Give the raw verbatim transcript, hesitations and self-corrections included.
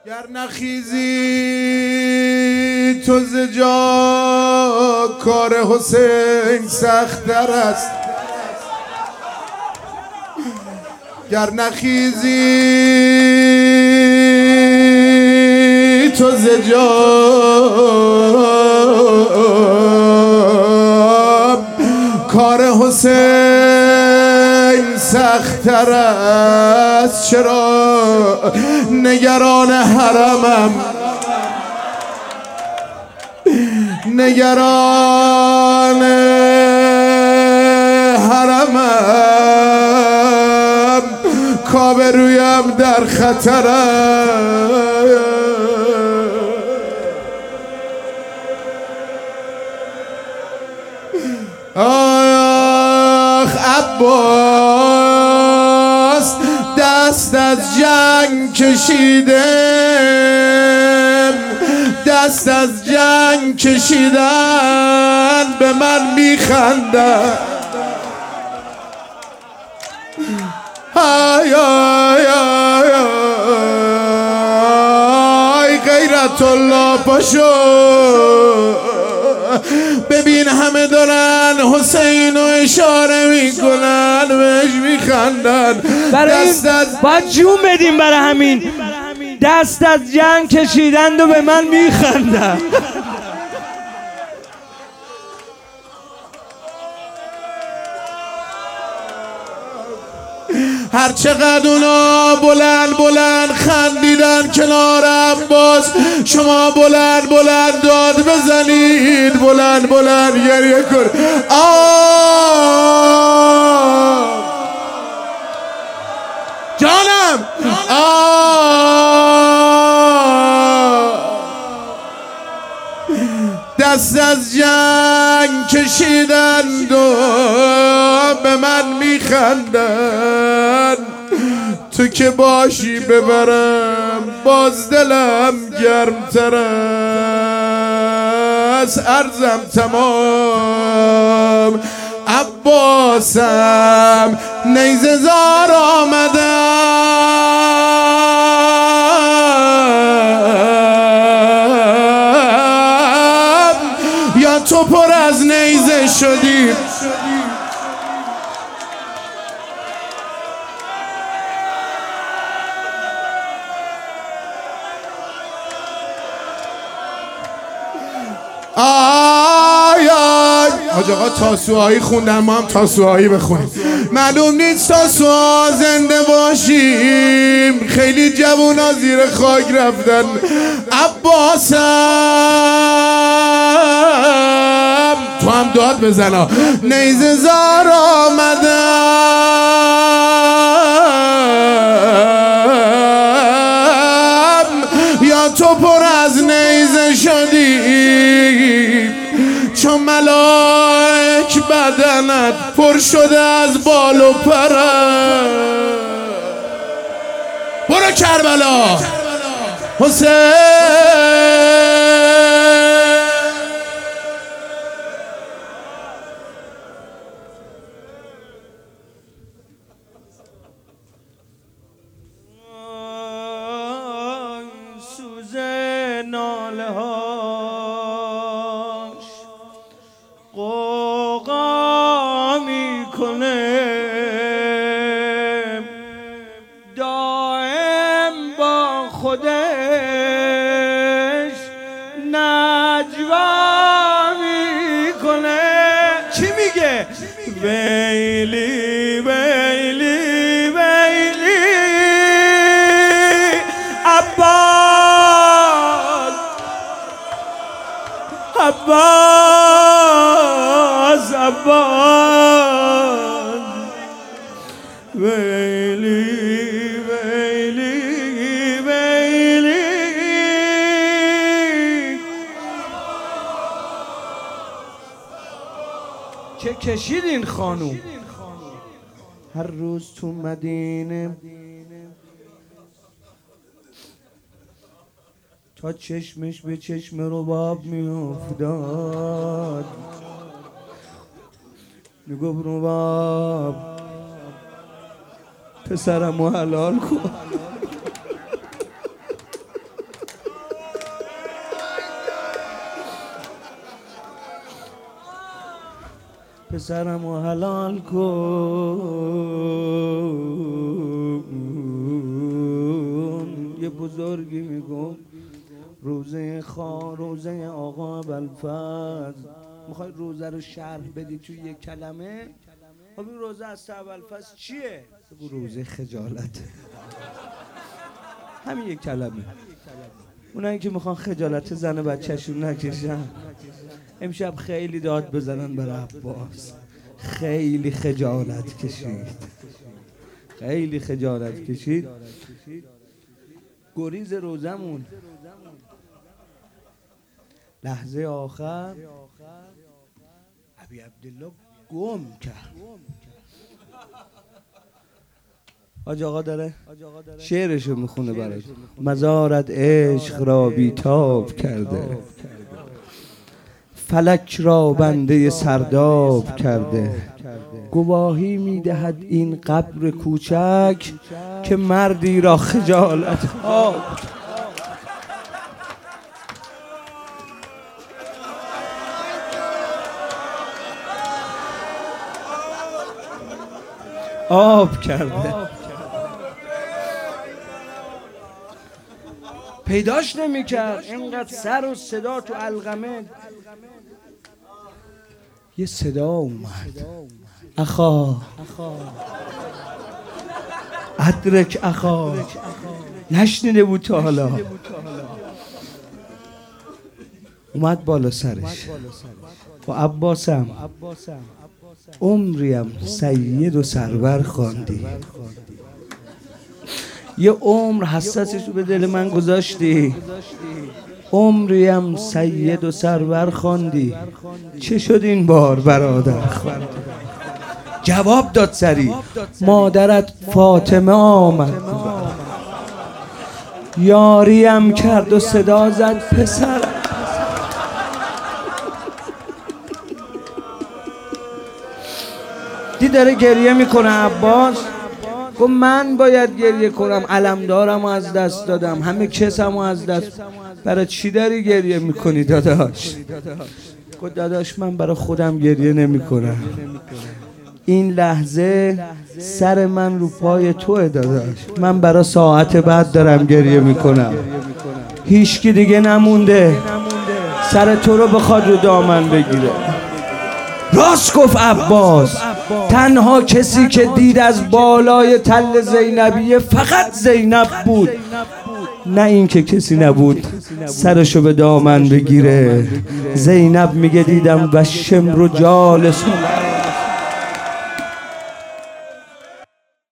گر نخیزی تو ز جا کار حسین سخت‌تر است. گر نخیزی تو ز جا کار حسین سخت‌تر است. چرا نگران حرمم نگران حرمم کآبرویم در خطر است. آخ عباس دست از جنگ کشیدم، دست از جنگ کشیدن به من میخندن. آی آی آی آی غیرت الله پاشو ببین همه دارن حسین رو اشاره میکنن بهش میخندن. برای این باید جون بدیم، برای همین دست از جنگ کشیدند و به من میخندن. هر چقدر اونا بلند بلند خندیدن کنار عباس، شما بلند بلند داد بزنید، بلند بلند گریه کن. آه جانم آه دست از جنگ کشیدند و به من میخندن. تو که باشی ببرم باز دلم گرمتر است. عرضم تمام عباسم نیزه زار آمدم یا تو پر از نیزه شدی. آی آی حاج آقا تاسوهایی خوندن، ما هم تاسوهایی بخونیم. معلوم نیست تاسوها زنده باشیم، خیلی جوونا زیر خاک رفتن. عباسم تو هم داد بزنا نیزه زار آمدم یا تو پر از نیزه شدی. چون ملائک بدنت پر شده از بال و پر. برو کربلا حسین. سوز ناله هاش قوقا میکنه، دائم با خودش نجوا میکنه. چی میگه؟ ویلی ویلی ویلی عباس عباس عباس ویلی ویلی ویلی. چه کشید این خانوم هر روز تو مدینه تا چشمش به چشم رباب میافتاد. میگفت رباب پسرمو حلال کن. پسرمو حلال کن. یه بزرگی میگم روزه خان، روزه آقا ابوالفضل. میخوای روزه رو شرح بدی توی یک کلمه؟ خب این روزه از ابوالفضل چیه؟ بگو روزه خجالت. همین یک کلمه. اونایی که میخوان خجالت زن بچه‌شون نکشن امشب خیلی داد بزنن برای عباس. خیلی خجالت کشید، خیلی خجالت کشید. گریز روزمون لحظه آخر ابی عبدالله گم کرد. حاج آقا داره شعرشو میخونه برات. مزارت عشق را بیتاب کرده، فلک را بنده سرداب کرده. گواهی میدهد این قبر کوچک که مردی را خجالت آب آب کرده. پیداش نمی‌کرد، اینقدر سر و صدا تو علقمه. یه صدا اومد، اخا ادرک اخا. نشنیده بود تا حالا. اومد بالا سرش. و عباسم عمریم سید و سرور خواندی، یه عمر حساسش رو به دل من گذاشتی. عمریم سید و سرور خواندی، چه شد این بار برادر خواندی؟ جواب داد سری، مادرت فاطمه آمد یاریم کرد و صدا زد پسر. دی داره گریه میکنه عباس. گفت من باید گریه کنم، علمدارم از دست دادم، همه کسم از دست. برای چی داری گریه میکنی داداش؟ گفت داداش من برای خودم گریه نمیکنم، این لحظه سر من رو پای توه داداش. من برای ساعت بعد دارم گریه میکنم. هیچکی دیگه نمونده سر تو رو بخواد رو دامن بگیره. راست گفت عباس، تنها کسی که دید از بالای تل زینبیه فقط زینب بود، نه این که کسی نبود سرشو به دامن بگیره. زینب میگه دیدم و شمر و جالس